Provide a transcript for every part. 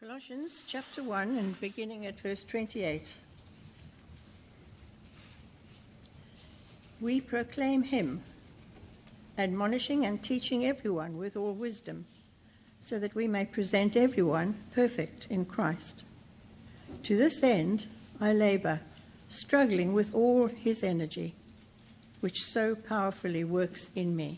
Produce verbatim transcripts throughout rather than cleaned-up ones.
Colossians chapter one and beginning at verse twenty-eight. We proclaim him, admonishing and teaching everyone with all wisdom, so that we may present everyone perfect in Christ. To this end I labor, struggling with all his energy, which so powerfully works in me.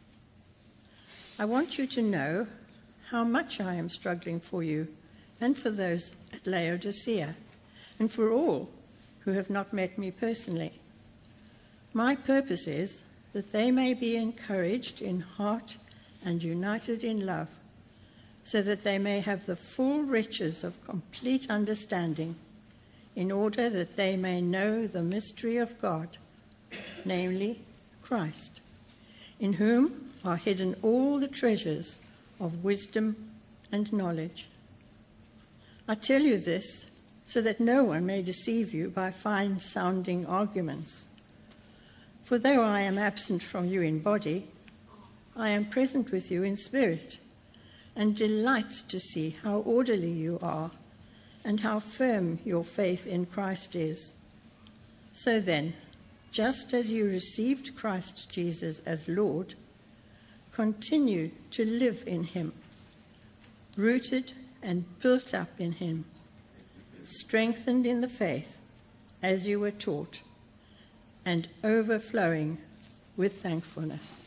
I want you to know how much I am struggling for you and for those at Laodicea, and for all who have not met me personally. My purpose is that they may be encouraged in heart and united in love, so that they may have the full riches of complete understanding, in order that they may know the mystery of God, namely Christ, in whom are hidden all the treasures of wisdom and knowledge. I tell you this so that no one may deceive you by fine-sounding arguments. For though I am absent from you in body, I am present with you in spirit, and delight to see how orderly you are and how firm your faith in Christ is. So then, just as you received Christ Jesus as Lord, continue to live in him, rooted and built up in him, strengthened in the faith as you were taught, and overflowing with thankfulness.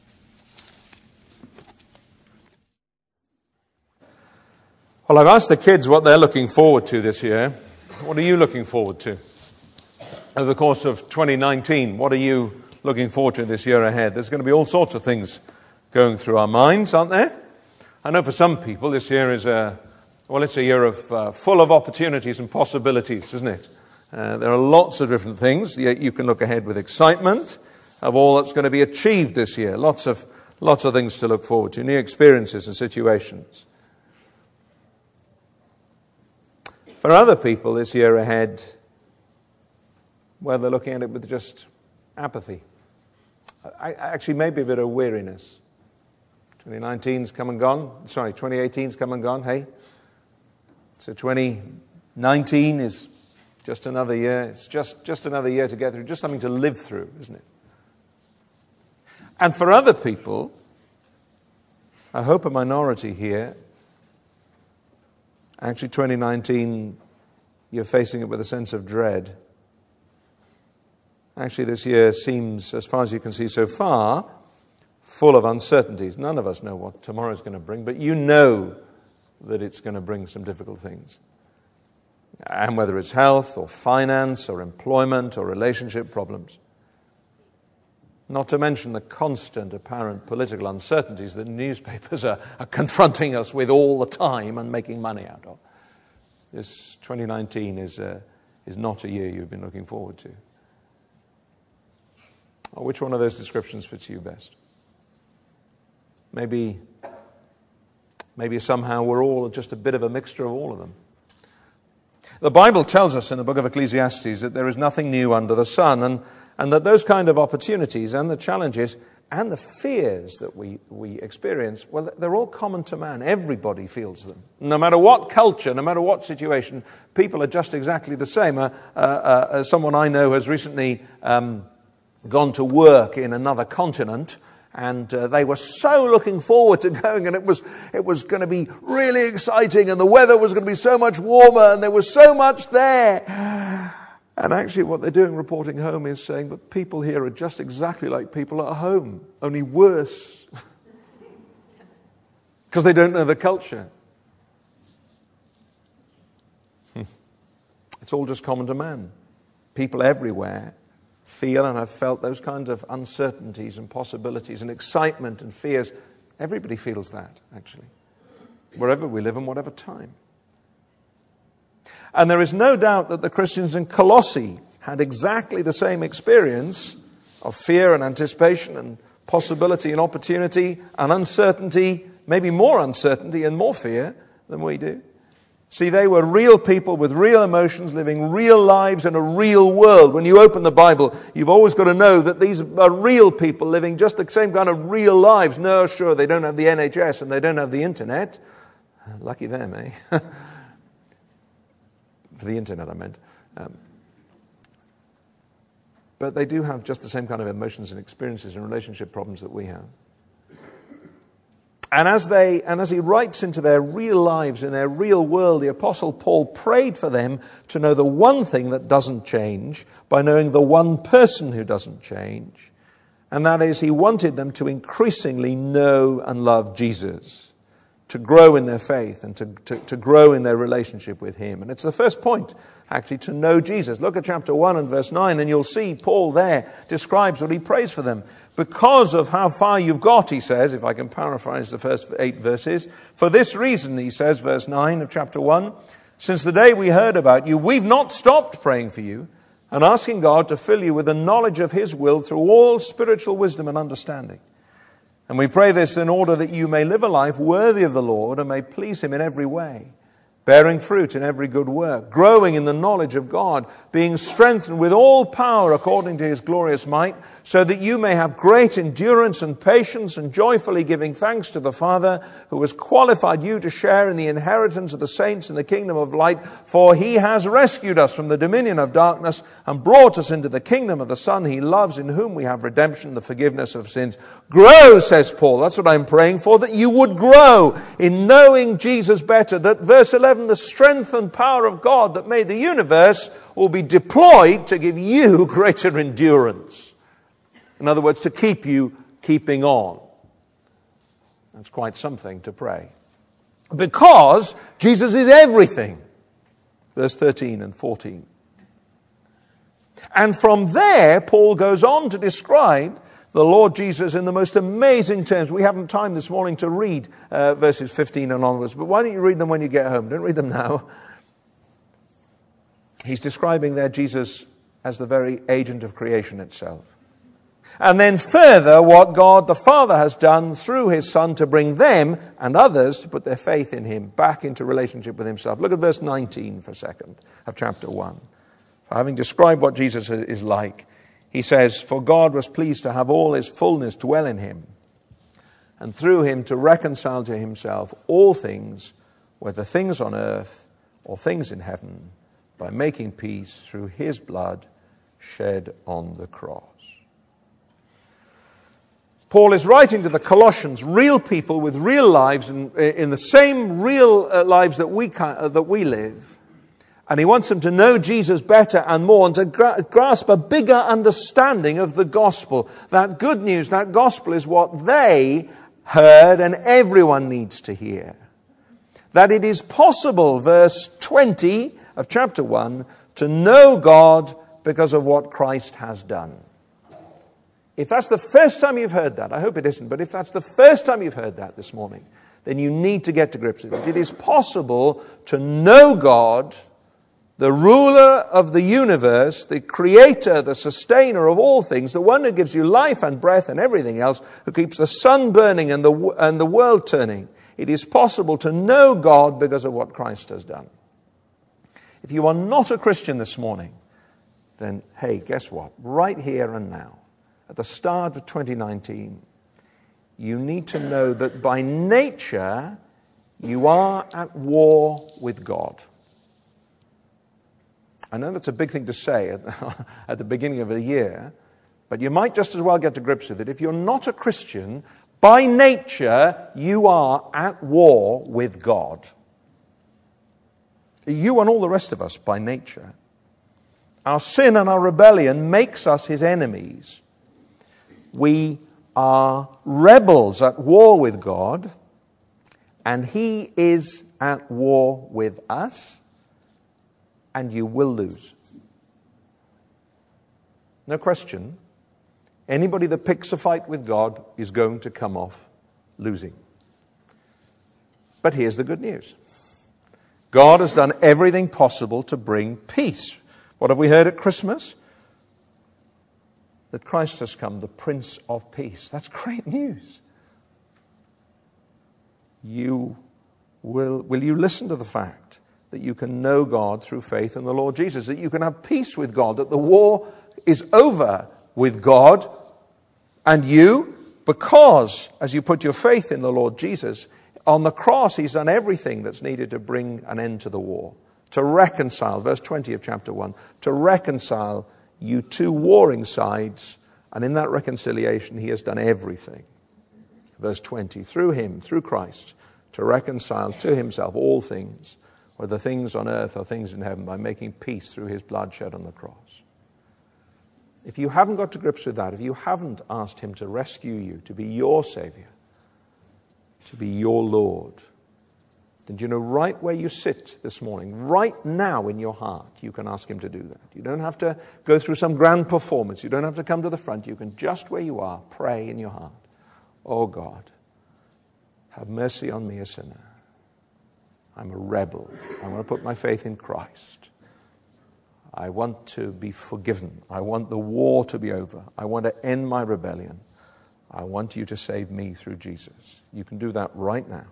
Well, I've asked the kids what they're looking forward to this year. What are you looking forward to? Over the course of twenty nineteen, what are you looking forward to this year ahead? There's going to be all sorts of things going through our minds, aren't there? I know for some people this year is a, well, it's a year of uh, full of opportunities and possibilities, isn't it? Uh, there are lots of different things. You, you can look ahead with excitement of all that's going to be achieved this year. Lots of, lots of things to look forward to, new experiences and situations. For other people this year ahead, well, they're looking at it with just apathy. I, actually, maybe a bit of weariness. twenty nineteen's come and gone. Sorry, twenty eighteen's come and gone. Hey, so twenty nineteen is just another year. It's just, just another year to get through, just something to live through, isn't it? And for other people, I hope a minority here, actually twenty nineteen, you're facing it with a sense of dread. Actually, this year seems, as far as you can see so far, full of uncertainties. None of us know what tomorrow's going to bring, but you know that it's going to bring some difficult things. And whether it's health or finance or employment or relationship problems. Not to mention the constant apparent political uncertainties that newspapers are, are confronting us with all the time and making money out of. This twenty nineteen is, a, is not a year you've been looking forward to. Or which one of those descriptions fits you best? Maybe, maybe somehow we're all just a bit of a mixture of all of them. The Bible tells us in the book of Ecclesiastes that there is nothing new under the sun, and, and that those kind of opportunities and the challenges and the fears that we, we experience, well, they're all common to man. Everybody feels them. No matter what culture, no matter what situation, people are just exactly the same. Uh, uh, uh, someone I know has recently um, gone to work in another continent, and uh, they were so looking forward to going, and it was it was going to be really exciting, and the weather was going to be so much warmer, and there was so much there. And actually what they're doing reporting home is saying, but people here are just exactly like people at home, only worse. Because they don't know the culture. It's all just common to man. People everywhere feel and have felt those kinds of uncertainties and possibilities and excitement and fears. Everybody feels that, actually, wherever we live and whatever time. And there is no doubt that the Christians in Colossae had exactly the same experience of fear and anticipation and possibility and opportunity and uncertainty, maybe more uncertainty and more fear than we do. See, they were real people with real emotions, living real lives in a real world. When you open the Bible, you've always got to know that these are real people living just the same kind of real lives. No, sure, they don't have the N H S and they don't have the internet. Lucky them, eh? For the internet, I meant. Um, but they do have just the same kind of emotions and experiences and relationship problems that we have. And as they, and as he writes into their real lives, in their real world, the Apostle Paul prayed for them to know the one thing that doesn't change by knowing the one person who doesn't change. And that is, he wanted them to increasingly know and love Jesus, to grow in their faith and to, to, to grow in their relationship with him. And it's the first point, actually, to know Jesus. Look at chapter one and verse nine, and you'll see Paul there describes what he prays for them. Because of how far you've got, he says, if I can paraphrase the first eight verses, for this reason, he says, verse nine of chapter one, since the day we heard about you, we've not stopped praying for you and asking God to fill you with the knowledge of his will through all spiritual wisdom and understanding. And we pray this in order that you may live a life worthy of the Lord and may please him in every way, bearing fruit in every good work, growing in the knowledge of God, being strengthened with all power according to his glorious might, so that you may have great endurance and patience and joyfully giving thanks to the Father who has qualified you to share in the inheritance of the saints in the kingdom of light. For he has rescued us from the dominion of darkness and brought us into the kingdom of the Son he loves, in whom we have redemption, the forgiveness of sins. Grow, says Paul. That's what I'm praying for, that you would grow in knowing Jesus better. That verse eleven, the strength and power of God that made the universe will be deployed to give you greater endurance. In other words, to keep you keeping on. That's quite something to pray. Because Jesus is everything. Verse thirteen and fourteen. And from there, Paul goes on to describe the Lord Jesus in the most amazing terms. We haven't time this morning to read uh, verses fifteen and onwards, but why don't you read them when you get home? Don't read them now. He's describing there Jesus as the very agent of creation itself. And then further, what God the Father has done through his Son to bring them and others to put their faith in him back into relationship with himself. Look at verse nineteen for a second of chapter one. For having described what Jesus is like, he says, for God was pleased to have all his fullness dwell in him, and through him to reconcile to himself all things, whether things on earth or things in heaven, by making peace through his blood shed on the cross. Paul is writing to the Colossians, real people with real lives, in, in the same real uh, lives that we, uh, that we live. And he wants them to know Jesus better and more, and to gra- grasp a bigger understanding of the gospel. That good news, that gospel is what they heard and everyone needs to hear. That it is possible, verse twenty of chapter one, to know God because of what Christ has done. If that's the first time you've heard that, I hope it isn't, but if that's the first time you've heard that this morning, then you need to get to grips with it. It is possible to know God, the ruler of the universe, the creator, the sustainer of all things, the one who gives you life and breath and everything else, who keeps the sun burning and the, and the world turning. It is possible to know God because of what Christ has done. If you are not a Christian this morning, then, hey, guess what? Right here and now, at the start of twenty nineteen, you need to know that by nature, you are at war with God. I know that's a big thing to say at the, at the beginning of a year, but you might just as well get to grips with it. If you're not a Christian, by nature, you are at war with God. You and all the rest of us, by nature. Our sin and our rebellion makes us his enemies. We are rebels at war with God, and he is at war with us, and you will lose. No question. Anybody that picks a fight with God is going to come off losing. But here's the good news. God has done everything possible to bring peace. What have we heard at Christmas? That Christ has come, the Prince of Peace. That's great news. You will, will you listen to the fact that you can know God through faith in the Lord Jesus, that you can have peace with God, that the war is over with God and you, because as you put your faith in the Lord Jesus, On the cross, he's done everything that's needed to bring an end to the war, to reconcile, verse twenty of chapter one, to reconcile you two warring sides, and in that reconciliation, he has done everything. Verse twenty, through him, through Christ, to reconcile to himself all things, whether things on earth or things in heaven, by making peace through his blood shed on the cross. If you haven't got to grips with that, if you haven't asked him to rescue you, to be your Savior, to be your Lord, then you know right where you sit this morning, right now in your heart, you can ask him to do that. You don't have to go through some grand performance. You don't have to come to the front. You can just where you are, pray in your heart. Oh God, have mercy on me, a sinner. I'm a rebel. I want to put my faith in Christ. I want to be forgiven. I want the war to be over. I want to end my rebellion. I want you to save me through Jesus. You can do that right now.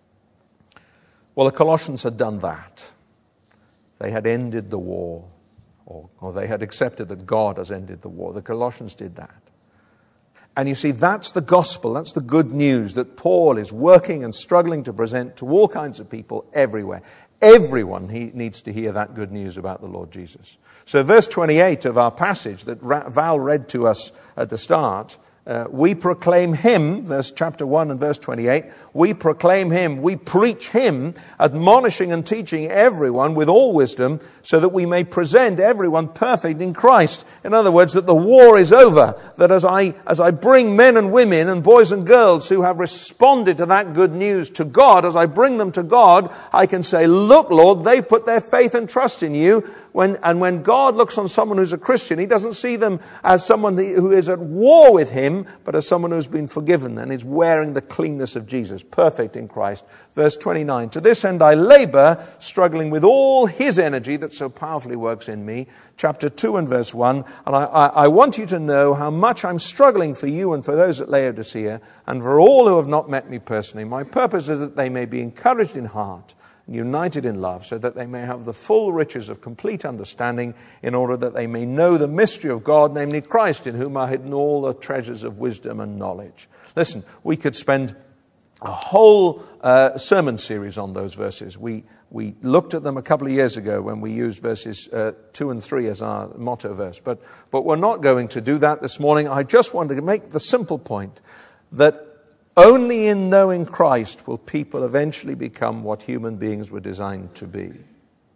Well, the Colossians had done that. They had ended the war, or, or they had accepted that God has ended the war. The Colossians did that. And you see, that's the gospel, that's the good news that Paul is working and struggling to present to all kinds of people everywhere. Everyone he needs to hear that good news about the Lord Jesus. So verse twenty-eight of our passage that Val read to us at the start, uh, we proclaim him, verse chapter one and verse twenty-eight, we proclaim him, we preach him, admonishing and teaching everyone with all wisdom, so that we may present everyone perfect in Christ. In other words, that the war is over, that as I, as I bring men and women and boys and girls who have responded to that good news to God, as I bring them to God, I can say, look, Lord, they put their faith and trust in you. When, and when God looks on someone who's a Christian, he doesn't see them as someone who is at war with him, but as someone who's been forgiven and is wearing the cleanness of Jesus, perfect in Christ. Verse twenty-nine, to this end I labor, struggling with all his energy that so powerfully works in me. Chapter two and verse one, and I, I, I want you to know how much I'm struggling for you and for those at Laodicea, and for all who have not met me personally. My purpose is that they may be encouraged in heart, united in love, so that they may have the full riches of complete understanding, in order that they may know the mystery of God, namely Christ, in whom are hidden all the treasures of wisdom and knowledge. Listen, we could spend a whole uh, sermon series on those verses. We we looked at them a couple of years ago when we used verses uh, two and three as our motto verse, but but we're not going to do that this morning. I just wanted to make the simple point that only in knowing Christ will people eventually become what human beings were designed to be. Let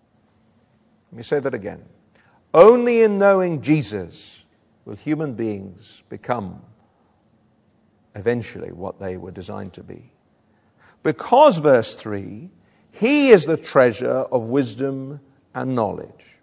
me say that again. Only in knowing Jesus will human beings become eventually what they were designed to be. Because, verse three, he is the treasure of wisdom and knowledge.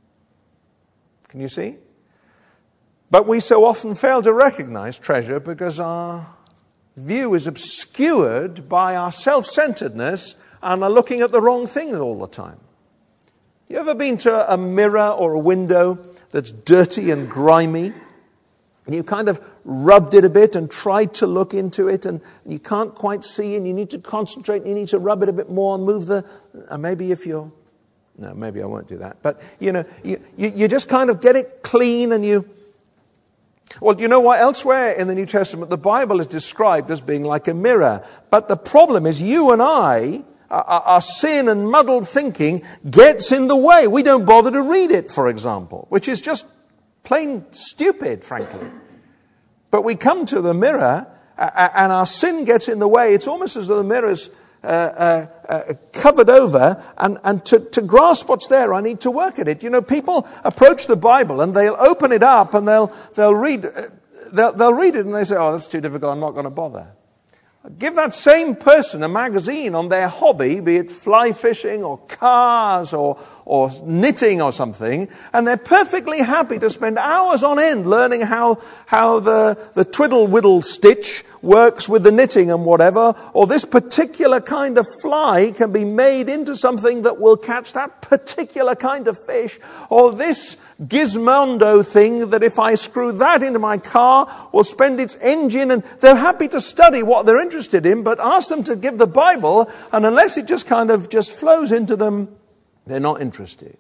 Can you see? But we so often fail to recognize treasure because our view is obscured by our self-centeredness and are looking at the wrong thing all the time. You ever been to a mirror or a window that's dirty and grimy, and you kind of rubbed it a bit and tried to look into it, and you can't quite see, and you need to concentrate, and you need to rub it a bit more and move the... Uh, maybe if you're... No, maybe I won't do that. But, you know, you, you, you just kind of get it clean and you... Well, do you know what? Elsewhere in the New Testament, the Bible is described as being like a mirror. But the problem is you and I, our, our sin and muddled thinking gets in the way. We don't bother to read it, for example, which is just plain stupid, frankly. But we come to the mirror and our sin gets in the way. It's almost as though the mirror's uh, uh, uh, covered over, and, and to, to grasp what's there, I need to work at it. You know, people approach the Bible and they'll open it up and they'll they'll read uh, they'll, they'll read it and they say, oh, that's too difficult, I'm not going to bother. Give that same person a magazine on their hobby, be it fly fishing or cars or, or knitting or something, and they're perfectly happy to spend hours on end learning how, how the, the twiddle whittle stitch works with the knitting and whatever, or this particular kind of fly can be made into something that will catch that particular kind of fish, or this gizmondo thing that if I screw that into my car will spend its engine, and they're happy to study what they're interested in, but ask them to give the Bible, and unless it just kind of just flows into them, they're not interested.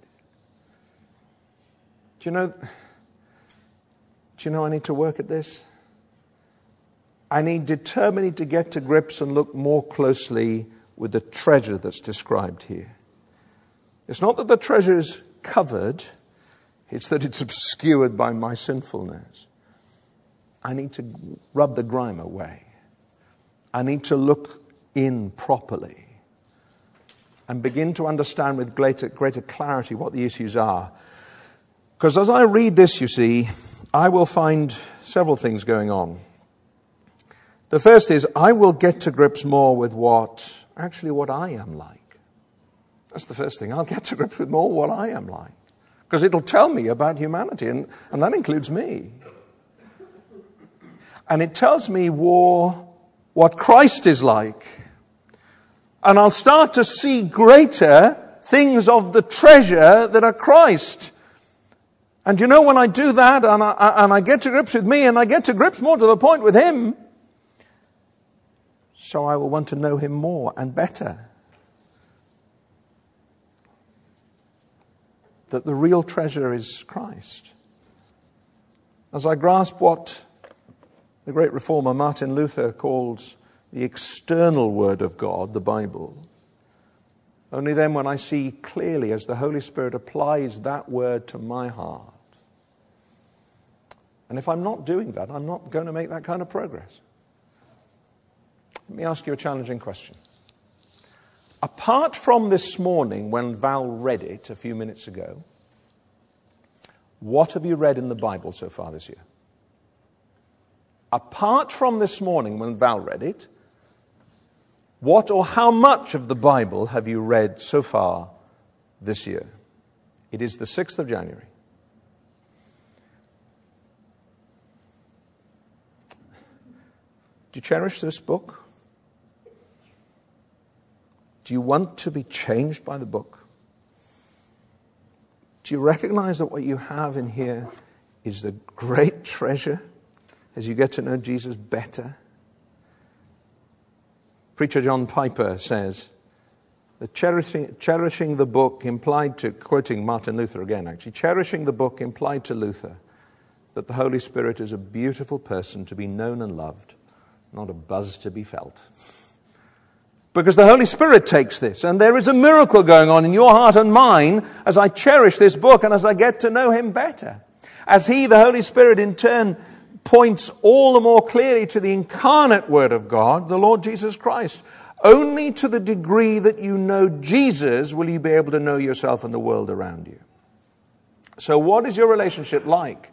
Do you know, do you know I need to work at this? I need determining to get to grips and look more closely with the treasure that's described here. It's not that the treasure is covered, it's that it's obscured by my sinfulness. I need to rub the grime away. I need to look in properly and begin to understand with greater, greater clarity what the issues are. Because as I read this, you see, I will find several things going on. The first is I will get to grips more with what, actually what I am like. That's the first thing. I'll get to grips with more what I am like. Because it'll tell me about humanity, and, and that includes me. And it tells me war, what Christ is like. And I'll start to see greater things of the treasure that are Christ. And you know, when I do that and I, and I get to grips with me and I get to grips more to the point with Him, so I will want to know Him more and better. That the real treasure is Christ. As I grasp what the great reformer Martin Luther calls the external word of God, the Bible, only then when I see clearly as the Holy Spirit applies that word to my heart. And if I'm not doing that, I'm not going to make that kind of progress. Let me ask you a challenging question. Apart from this morning when Val read it a few minutes ago, what have you read in the Bible so far this year? Apart from this morning when Val read it, what or how much of the Bible have you read so far this year? It is the sixth of January. Do you cherish this book? Do you want to be changed by the book? Do you recognize that what you have in here is the great treasure as you get to know Jesus better? Preacher John Piper says that cherishing, cherishing the book implied to, quoting Martin Luther again actually, cherishing the book implied to Luther that the Holy Spirit is a beautiful person to be known and loved, not a buzz to be felt. Because the Holy Spirit takes this, and there is a miracle going on in your heart and mine as I cherish this book and as I get to know Him better. As He, the Holy Spirit, in turn points all the more clearly to the incarnate Word of God, the Lord Jesus Christ. Only to the degree that you know Jesus will you be able to know yourself and the world around you. So what is your relationship like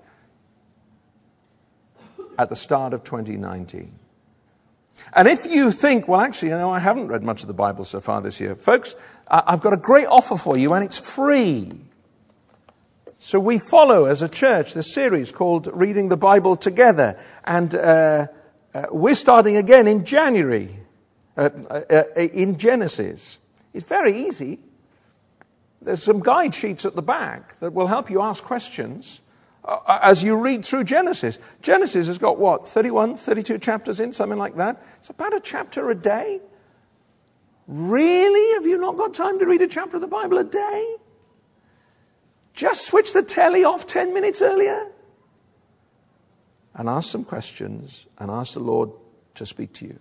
at the start of twenty nineteen? And if you think, well, actually, you know, I haven't read much of the Bible so far this year. Folks, I've got a great offer for you, and it's free. So we follow, as a church, this series called Reading the Bible Together. And uh, uh, we're starting again in January, uh, uh, uh, in Genesis. It's very easy. There's some guide sheets at the back that will help you ask questions uh, as you read through Genesis. Genesis has got, what, thirty-one, thirty-two chapters in, something like that. It's about a chapter a day. Really? Have you not got time to read a chapter of the Bible a day? Just switch the telly off ten minutes earlier and ask some questions and ask the Lord to speak to you.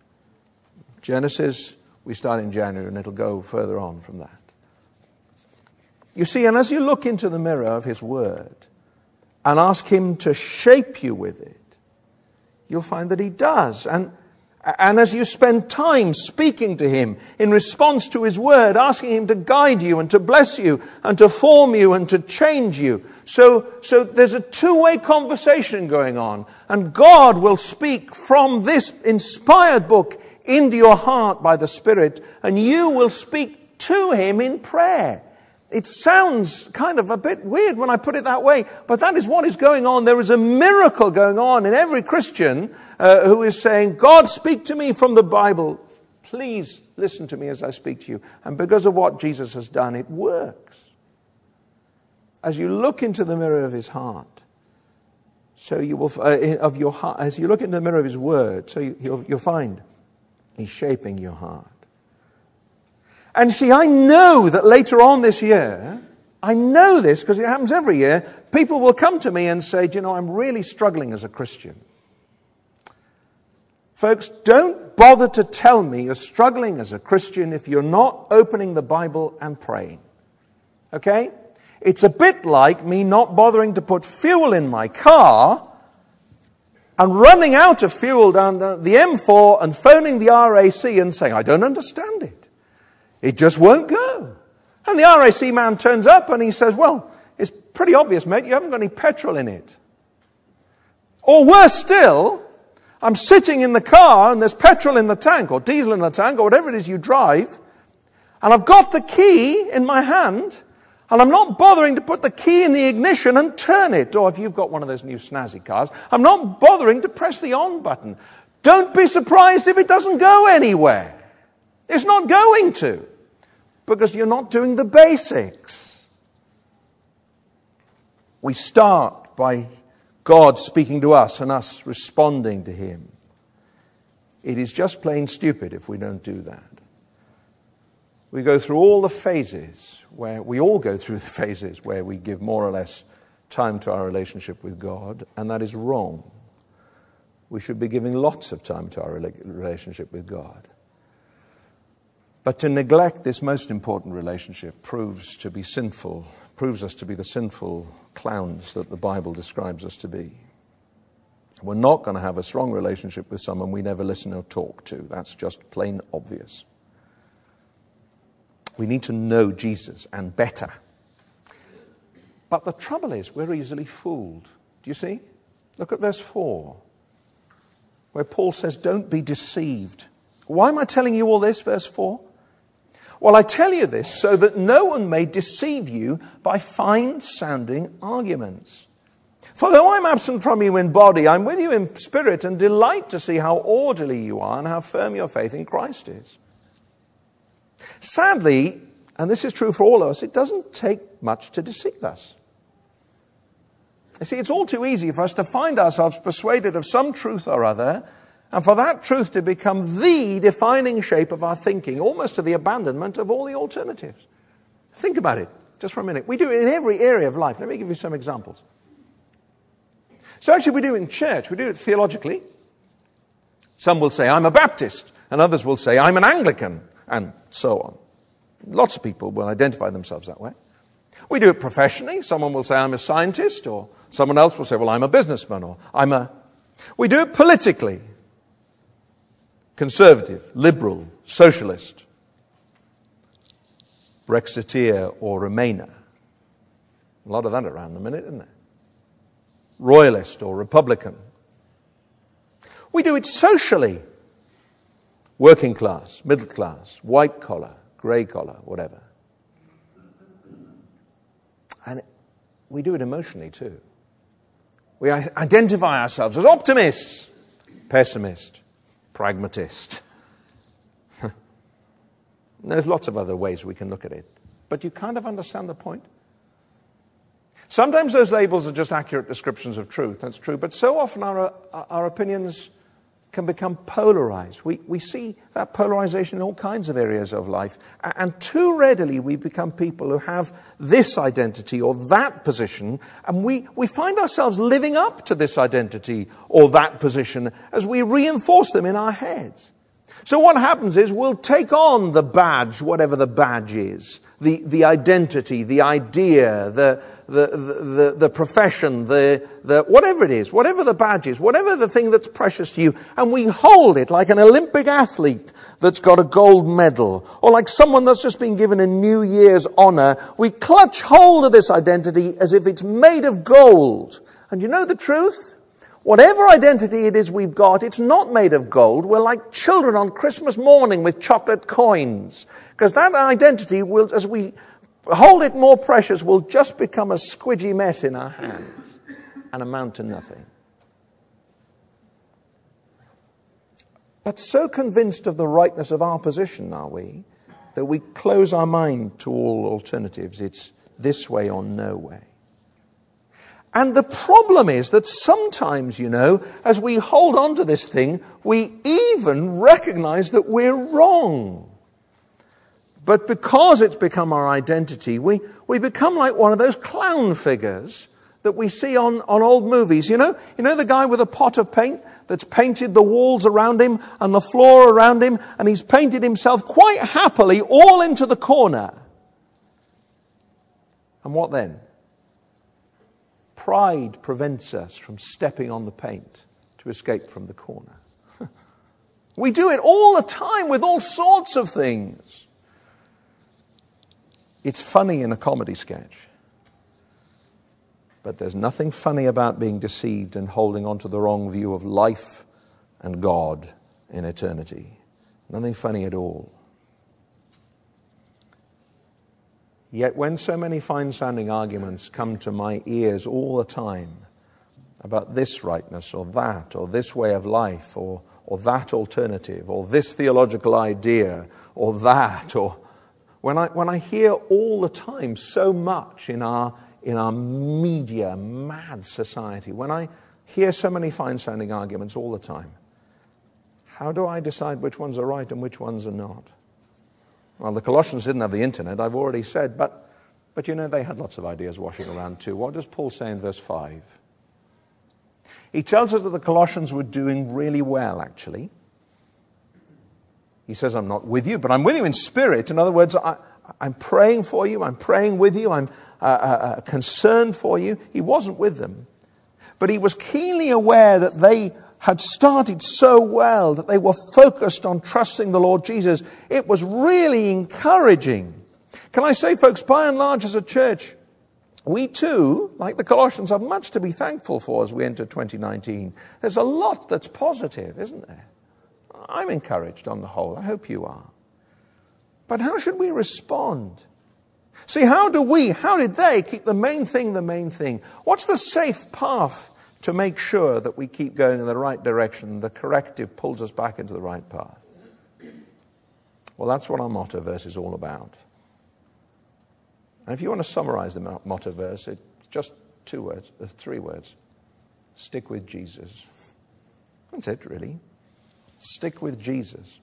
Genesis, we start in January and it'll go further on from that. You see, and as you look into the mirror of His Word and ask Him to shape you with it, you'll find that He does. And And as you spend time speaking to Him in response to His Word, asking Him to guide you and to bless you and to form you and to change you. So, so there's a two-way conversation going on. And God will speak from this inspired book into your heart by the Spirit. And you will speak to Him in prayer. It sounds kind of a bit weird when I put it that way, but that is what is going on. There is a miracle going on in every Christian uh, who is saying, God, speak to me from the Bible. Please listen to me as I speak to you. And because of what Jesus has done, it works. As you look into the mirror of His heart, so you will uh, of your heart, as you look into the mirror of His Word, so you, you'll, you'll find He's shaping your heart. And see, I know that later on this year, I know this because it happens every year, people will come to me and say, do you know, I'm really struggling as a Christian. Folks, don't bother to tell me you're struggling as a Christian if you're not opening the Bible and praying. Okay? It's a bit like me not bothering to put fuel in my car and running out of fuel down the, the M four and phoning the R A C and saying, I don't understand it. It just won't go. And the R A C man turns up and he says, well, it's pretty obvious, mate, you haven't got any petrol in it. Or worse still, I'm sitting in the car and there's petrol in the tank or diesel in the tank or whatever it is you drive, and I've got the key in my hand, and I'm not bothering to put the key in the ignition and turn it. Or if you've got one of those new snazzy cars, I'm not bothering to press the on button. Don't be surprised if it doesn't go anywhere. It's not going to, because you're not doing the basics. We start by God speaking to us and us responding to Him. It is just plain stupid if we don't do that. We go through all the phases where we all go through the phases where we give more or less time to our relationship with God, and that is wrong. We should be giving lots of time to our relationship with God. But to neglect this most important relationship proves to be sinful, proves us to be the sinful clowns that the Bible describes us to be. We're not going to have a strong relationship with someone we never listen or talk to. That's just plain obvious. We need to know Jesus, and better. But the trouble is, we're easily fooled. Do you see? Look at verse four, where Paul says, don't be deceived. Why am I telling you all this, verse four? Well, I tell you this so that no one may deceive you by fine-sounding arguments. For though I'm absent from you in body, I'm with you in spirit, and delight to see how orderly you are and how firm your faith in Christ is. Sadly, and this is true for all of us, it doesn't take much to deceive us. You see, it's all too easy for us to find ourselves persuaded of some truth or other, and for that truth to become the defining shape of our thinking, almost to the abandonment of all the alternatives. Think about it, just for a minute. We do it in every area of life. Let me give you some examples. So actually we do it in church. We do it theologically. Some will say, I'm a Baptist, and others will say, I'm an Anglican, and so on. Lots of people will identify themselves that way. We do it professionally. Someone will say, I'm a scientist, or someone else will say, well, I'm a businessman, or I'm a... We do it politically. Conservative, liberal, socialist, Brexiteer or Remainer. A lot of that around in a minute, isn't there? Royalist or Republican. We do it socially. Working class, middle class, white collar, grey collar, whatever. And we do it emotionally too. We identify ourselves as optimists, pessimist, pragmatist. There's lots of other ways we can look at it. But you kind of understand the point. Sometimes those labels are just accurate descriptions of truth, that's true. But so often our, our opinions can become polarized. We, we see that polarization in all kinds of areas of life. And too readily we become people who have this identity or that position, and we, we find ourselves living up to this identity or that position as we reinforce them in our heads. So what happens is we'll take on the badge, whatever the badge is, the, the identity, the idea, the, the, the, the profession, the, the, whatever it is, whatever the badge is, whatever the thing that's precious to you, and we hold it like an Olympic athlete that's got a gold medal, or like someone that's just been given a New Year's honor. We clutch hold of this identity as if it's made of gold. And you know the truth? Whatever identity it is we've got, it's not made of gold. We're like children on Christmas morning with chocolate coins. Because that identity will, as we hold it more precious, will just become a squidgy mess in our hands and amount to nothing. But so convinced of the rightness of our position, are we, that we close our mind to all alternatives. It's this way or no way. And the problem is that sometimes, you know, as we hold on to this thing, we even recognize that we're wrong. But because it's become our identity, we, we become like one of those clown figures that we see on, on old movies. You know, you know the guy with a pot of paint that's painted the walls around him and the floor around him, and he's painted himself quite happily all into the corner. And what then? Pride prevents us from stepping on the paint to escape from the corner. We do it all the time with all sorts of things. It's funny in a comedy sketch. But there's nothing funny about being deceived and holding on to the wrong view of life and God in eternity. Nothing funny at all. Yet when so many fine-sounding arguments come to my ears all the time about this rightness or that or this way of life or, or that alternative or this theological idea or that, or when I, when I hear all the time so much in our, in our media mad society, when I hear so many fine-sounding arguments all the time, how do I decide which ones are right and which ones are not? Well, the Colossians didn't have the internet, I've already said, but, but you know, they had lots of ideas washing around too. What does Paul say in verse five? He tells us that the Colossians were doing really well, actually. He says, I'm not with you, but I'm with you in spirit. In other words, I, I'm praying for you, I'm praying with you, I'm uh, uh, concerned for you. He wasn't with them, but he was keenly aware that they had started so well, that they were focused on trusting the Lord Jesus. It was really encouraging. Can I say, folks, by and large as a church, we too, like the Colossians, have much to be thankful for as we enter twenty nineteen. There's a lot that's positive, isn't there? I'm encouraged on the whole. I hope you are. But how should we respond? See, how do we, how did they keep the main thing the main thing? What's the safe path to make sure that we keep going in the right direction, the corrective pulls us back into the right path? Well, that's what our motto verse is all about. And if you want to summarize the motto verse, it's just two words, uh, three words. Stick with Jesus. That's it, really. Stick with Jesus.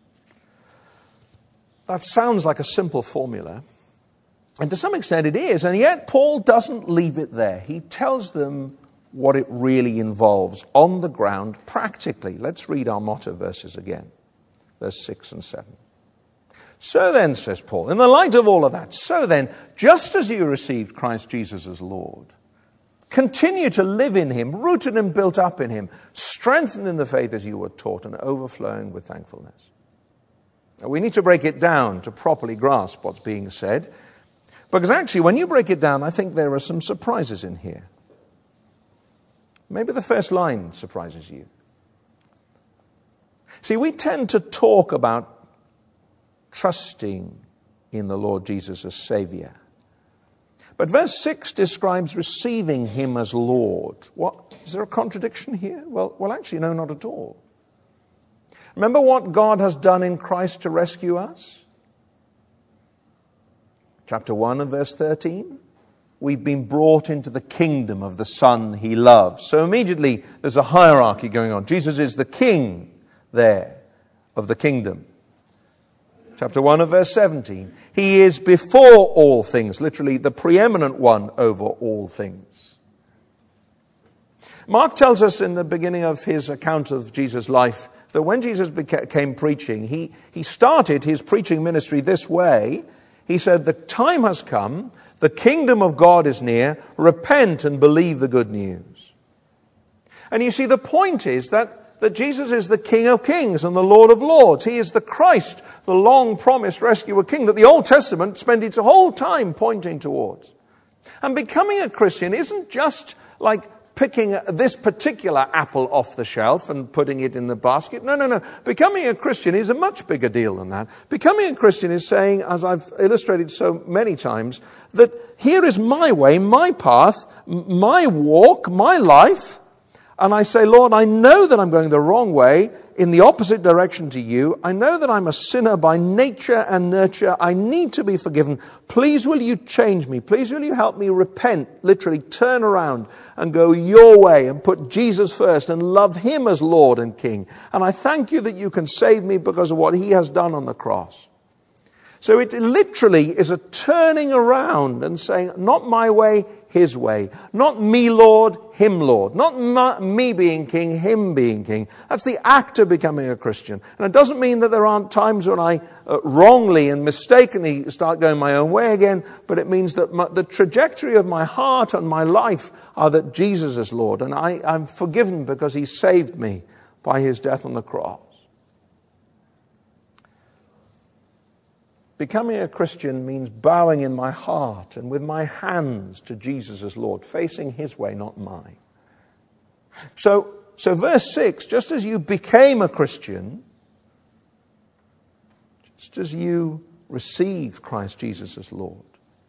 That sounds like a simple formula. And to some extent it is. And yet Paul doesn't leave it there. He tells them what it really involves on the ground practically. Let's read our motto verses again. Verse six and seven. So then, says Paul, in the light of all of that, so then, just as you received Christ Jesus as Lord, continue to live in him, rooted and built up in him, strengthened in the faith as you were taught, and overflowing with thankfulness. Now, we need to break it down to properly grasp what's being said, because actually, when you break it down, I think there are some surprises in here. Maybe the first line surprises you. See, we tend to talk about trusting in the Lord Jesus as Savior. But verse six describes receiving him as Lord. What? Is there a contradiction here? Well, well, actually, no, not at all. Remember what God has done in Christ to rescue us? Chapter one and verse thirteen. We've been brought into the kingdom of the Son he loves. So immediately there's a hierarchy going on. Jesus is the king there of the kingdom. Chapter one and verse seventeen. He is before all things, literally the preeminent one over all things. Mark tells us in the beginning of his account of Jesus' life that when Jesus became preaching, he, he started his preaching ministry this way. He said, the time has come, the kingdom of God is near, repent and believe the good news. And you see, the point is that, that Jesus is the King of kings and the Lord of lords. He is the Christ, the long-promised rescuer king that the Old Testament spent its whole time pointing towards. And becoming a Christian isn't just like picking this particular apple off the shelf and putting it in the basket. No, no, no. Becoming a Christian is a much bigger deal than that. Becoming a Christian is saying, as I've illustrated so many times, that here is my way, my path, my walk, my life. And I say, Lord, I know that I'm going the wrong way, in the opposite direction to you. I know that I'm a sinner by nature and nurture. I need to be forgiven. Please will you change me? Please will you help me repent, literally turn around and go your way and put Jesus first and love him as Lord and King. And I thank you that you can save me because of what he has done on the cross. So it literally is a turning around and saying, not my way, his way. Not me, Lord, him, Lord. Not my, me being king, him being king. That's the act of becoming a Christian. And it doesn't mean that there aren't times when I uh, wrongly and mistakenly start going my own way again, but it means that my, the trajectory of my heart and my life are that Jesus is Lord. And I, I'm forgiven because he saved me by his death on the cross. Becoming a Christian means bowing in my heart and with my hands to Jesus as Lord, facing his way, not mine. So, so verse six, just as you became a Christian, just as you received Christ Jesus as Lord,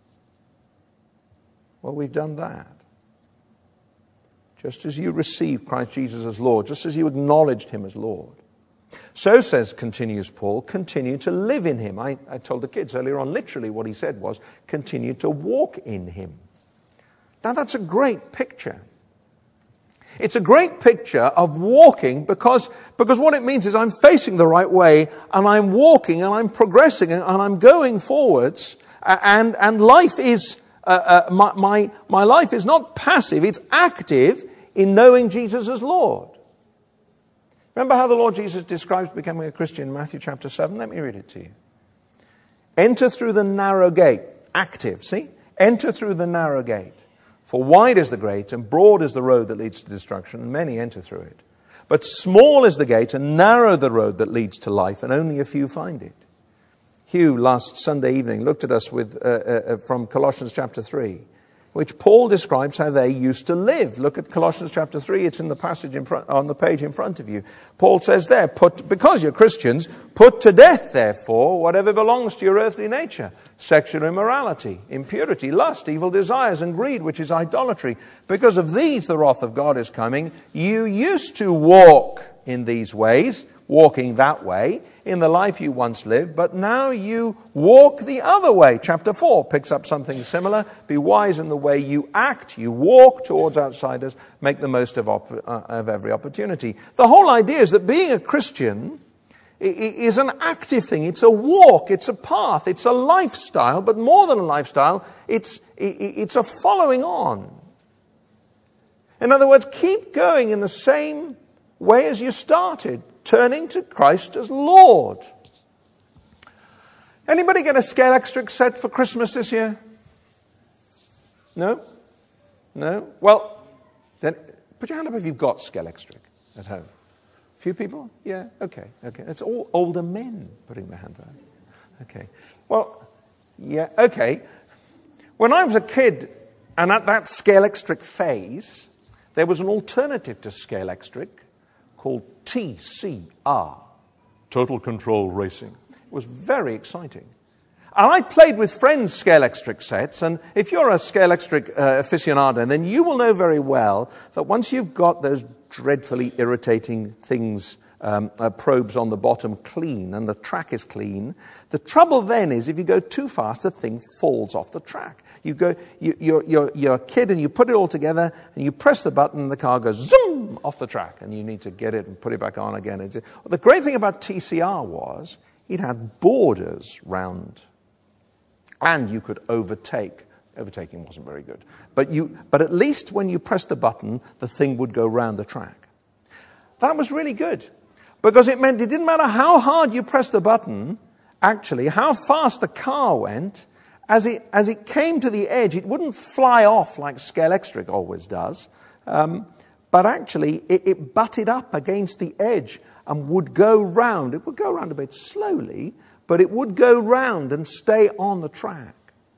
well, we've done that. Just as you received Christ Jesus as Lord, just as you acknowledged him as Lord. So says, continues Paul, continue to live in him. I, I told the kids earlier on, literally what he said was, continue to walk in him. Now that's a great picture. It's a great picture of walking because, because what it means is I'm facing the right way and I'm walking and I'm progressing and I'm going forwards and, and life is, uh, uh, my, my, my life is not passive, it's active in knowing Jesus as Lord. Remember how the Lord Jesus describes becoming a Christian in Matthew chapter seven? Let me read it to you. Enter through the narrow gate. Active, see? Enter through the narrow gate. For wide is the gate and broad is the road that leads to destruction, and many enter through it. But small is the gate and narrow the road that leads to life, and only a few find it. Hugh, last Sunday evening, looked at us with uh, uh, from Colossians chapter three, which Paul describes how they used to live. Look at Colossians chapter three. It's in the passage in front, on the page in front of you. Paul says there, put, because you're Christians, put to death, therefore, whatever belongs to your earthly nature. Sexual immorality, impurity, lust, evil desires, and greed, which is idolatry. Because of these, the wrath of God is coming. You used to walk in these ways, walking that way, in the life you once lived, but now you walk the other way. Chapter four picks up something similar. Be wise in the way you act. You walk towards outsiders. Make the most of, op- uh, of every opportunity. The whole idea is that being a Christian is an active thing. It's a walk. It's a path. It's a lifestyle, but more than a lifestyle, it's, it's a following on. In other words, keep going in the same way as you started. Turning to Christ as Lord. Anybody get a Scalextric set for Christmas this year? No? No? Well, then put your hand up if you've got Scalextric at home. A few people? Yeah? Okay. Okay. It's all older men putting their hand up. Okay. Well, yeah, okay. When I was a kid and at that Scalextric phase, there was an alternative to Scalextric called T C R, Total Control Racing. It was very exciting. And I played with friends' Scalextric sets, and if you're a Scalextric uh, aficionado, then you will know very well that once you've got those dreadfully irritating things, um, uh, probes on the bottom clean, and the track is clean, the trouble then is if you go too fast, the thing falls off the track. You go, you, you're, you're, you're a kid and you put it all together and you press the button and the car goes zoom off the track and you need to get it and put it back on again. It's, well, the great thing about T C R was it had borders round and you could overtake. Overtaking wasn't very good. But, you, but at least when you pressed the button, the thing would go round the track. That was really good because it meant it didn't matter how hard you pressed the button, actually, how fast the car went. As it, as it came to the edge, it wouldn't fly off like Scalextric always does, um, but actually it, it butted up against the edge and would go round. It would go round a bit slowly, but it would go round and stay on the track.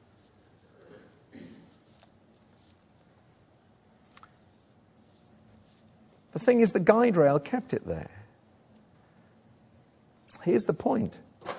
The thing is, the guide rail kept it there. Here's the point.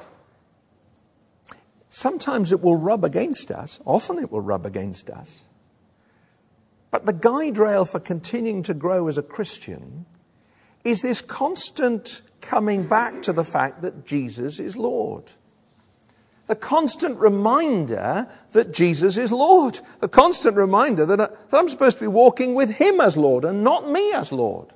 Sometimes it will rub against us. Often it will rub against us. But the guide rail for continuing to grow as a Christian is this constant coming back to the fact that Jesus is Lord. The constant reminder that Jesus is Lord. The constant reminder that, I, that I'm supposed to be walking with him as Lord and not me as Lord.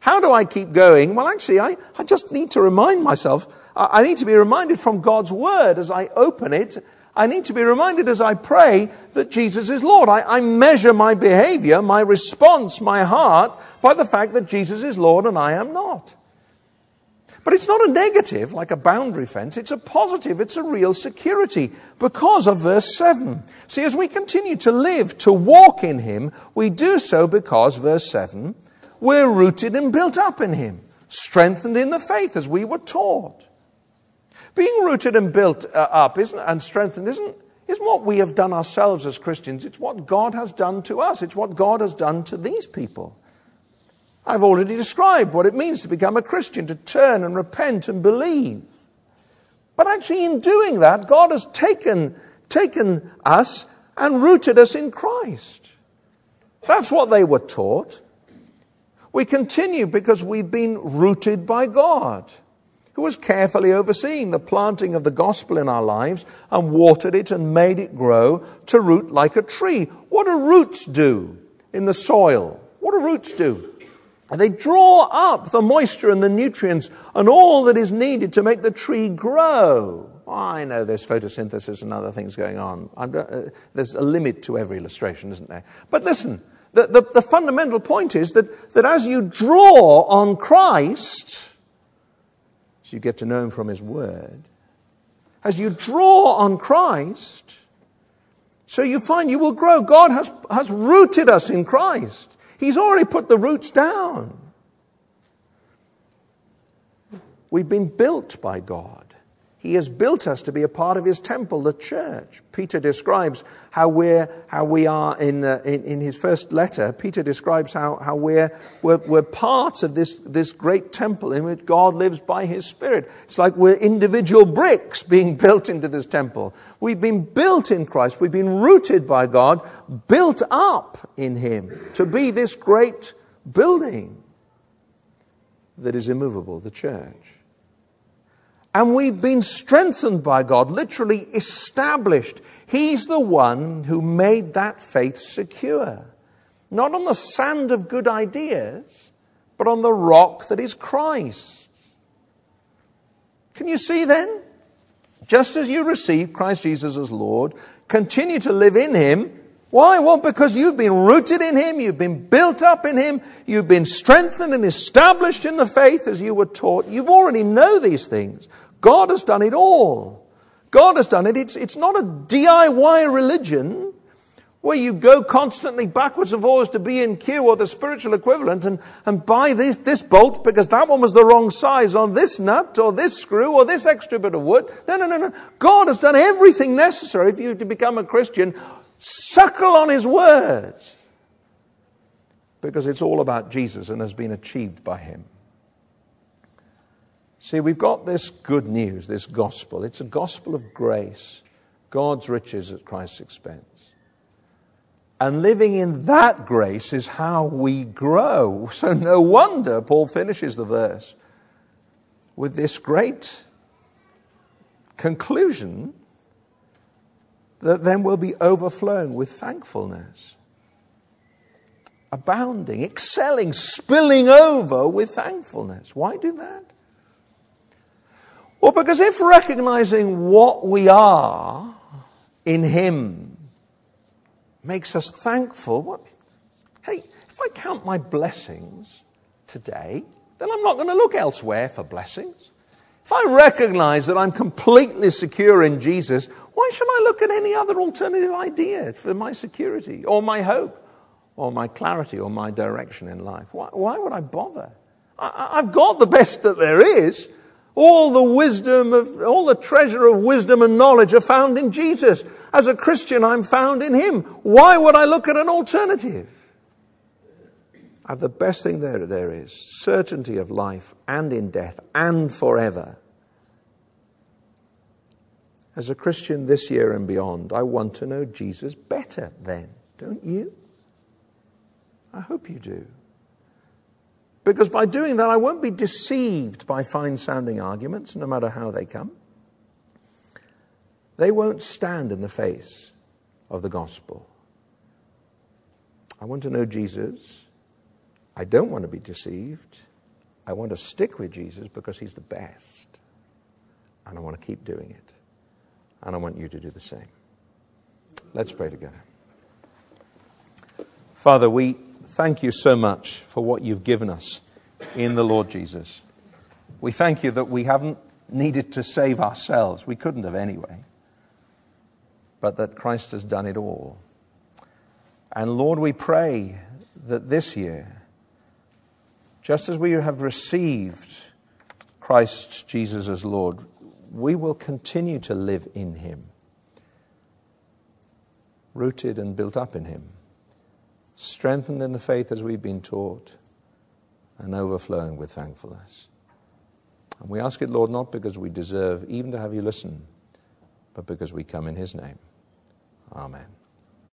How do I keep going? Well, actually, I, I just need to remind myself. I need to be reminded from God's word as I open it. I need to be reminded as I pray that Jesus is Lord. I, I measure my behavior, my response, my heart by the fact that Jesus is Lord and I am not. But it's not a negative like a boundary fence. It's a positive. It's a real security because of verse seven. See, as we continue to live, to walk in him, we do so because, verse seven, we're rooted and built up in him, strengthened in the faith as we were taught. Being rooted and built uh, up isn't, and strengthened isn't, isn't what we have done ourselves as Christians. It's what God has done to us. It's what God has done to these people. I've already described what it means to become a Christian, to turn and repent and believe. But actually in doing that, God has taken, taken us and rooted us in Christ. That's what they were taught. We continue because we've been rooted by God, who was carefully overseeing the planting of the gospel in our lives and watered it and made it grow to root like a tree. What do roots do in the soil? What do roots do? They draw up the moisture and the nutrients and all that is needed to make the tree grow. Oh, I know there's photosynthesis and other things going on. Uh, there's a limit to every illustration, isn't there? But listen, the, the, the fundamental point is that, that as you draw on Christ, as you get to know him from his word, as you draw on Christ, so you find you will grow. God has, has rooted us in Christ. He's already put the roots down. We've been built by God. He has built us to be a part of his temple, the church. Peter describes how we're, how we are in, the, in, in his first letter. Peter describes how, how we're, we're, we're parts of this, this great temple in which God lives by his Spirit. It's like we're individual bricks being built into this temple. We've been built in Christ. We've been rooted by God, built up in him to be this great building that is immovable, the church. And we've been strengthened by God, literally established. He's the one who made that faith secure. Not on the sand of good ideas, but on the rock that is Christ. Can you see then? Just as you received Christ Jesus as Lord, continue to live in him. Why? Well, because you've been rooted in him, you've been built up in him, you've been strengthened and established in the faith as you were taught. You already know these things. God has done it all. God has done it. It's, it's not a D I Y religion where you go constantly backwards and forwards to B and Q or the spiritual equivalent and, and buy this, this bolt because that one was the wrong size on this nut or this screw or this extra bit of wood. No, no, no, no. God has done everything necessary for you to become a Christian. Suckle on his word, because it's all about Jesus and has been achieved by him. See, we've got this good news, this gospel. It's a gospel of grace, God's riches at Christ's expense. And living in that grace is how we grow. So no wonder Paul finishes the verse with this great conclusion that then will be overflowing with thankfulness. Abounding, excelling, spilling over with thankfulness. Why do that? Well, because if recognizing what we are in him makes us thankful, what, hey, if I count my blessings today, then I'm not going to look elsewhere for blessings. If I recognize that I'm completely secure in Jesus, why should I look at any other alternative idea for my security or my hope or my clarity or my direction in life? Why, why would I bother? I, I've got the best that there is. All the wisdom of, all the treasure of wisdom and knowledge are found in Jesus. As a Christian, I'm found in him. Why would I look at an alternative? I have the best thing there there is, certainty of life and in death and forever. As a Christian this year and beyond, I want to know Jesus better then, don't you? I hope you do. Because by doing that, I won't be deceived by fine-sounding arguments, no matter how they come. They won't stand in the face of the gospel. I want to know Jesus. I don't want to be deceived. I want to stick with Jesus because he's the best. And I want to keep doing it. And I want you to do the same. Let's pray together. Father, we thank you so much for what you've given us in the Lord Jesus. We thank you that we haven't needed to save ourselves. We couldn't have anyway. But that Christ has done it all. And Lord, we pray that this year, just as we have received Christ Jesus as Lord, we will continue to live in him, rooted and built up in him, strengthened in the faith as we've been taught, and overflowing with thankfulness. And we ask it, Lord, not because we deserve even to have you listen, but because we come in his name. Amen.